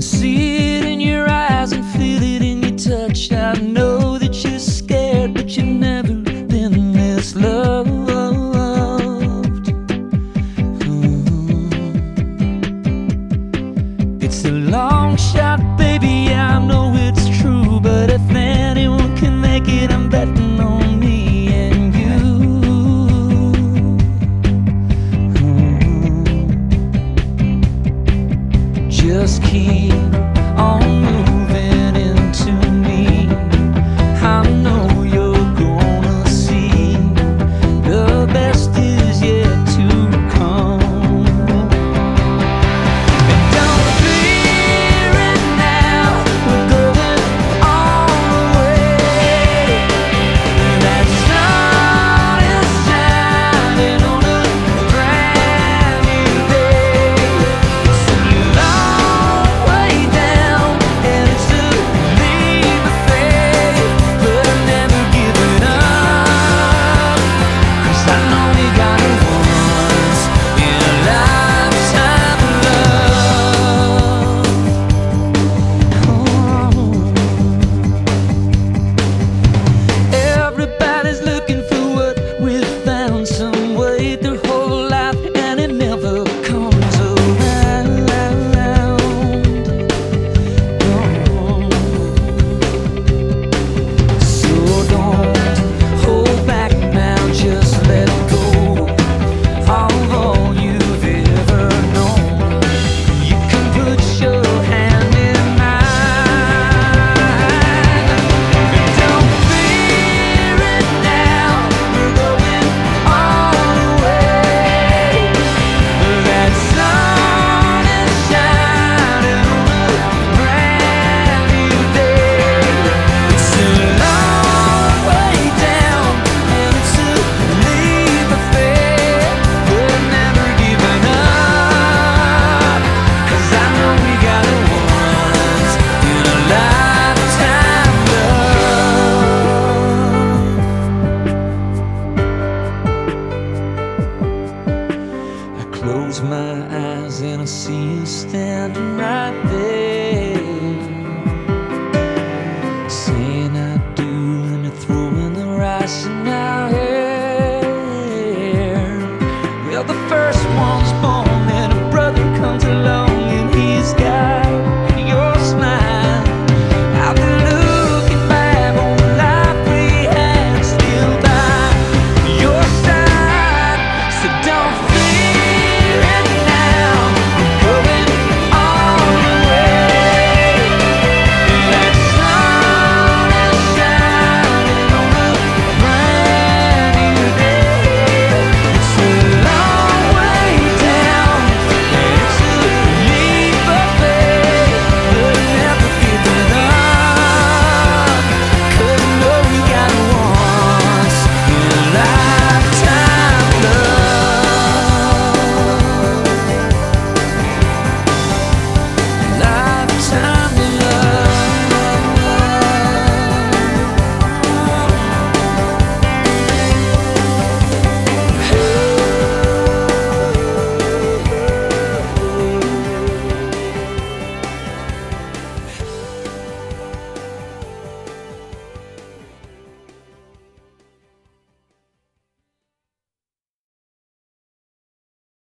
see it in your eyes and feel it in your touch. I know that you're scared, but you've never been this loved. It's a long shot, baby, I know it's true, but if anyone can make it, I'm betting on me and you. Just keep on moving into me. I know you're gonna see the best is yet to come. And don't fear it now, we're going all the way. That sun is shining on a brand new day. It's a long way down, and it's a leap of faith, but I'm never giving up, 'cause I know we got it once in a lifetime of love. Everybody's looking for what we found, some way their whole life, and it never comes around. So don't hold back now, just let go of all you've ever known. You can put your hand in mine. Don't fear it now, we're going all the way. That sun is shining on a brand new day. It's a long way down, and it's a leap of faith, but I'm never giving up, 'cause I know we got it once in a lifetime love. I close my eyes and I see you standing right there.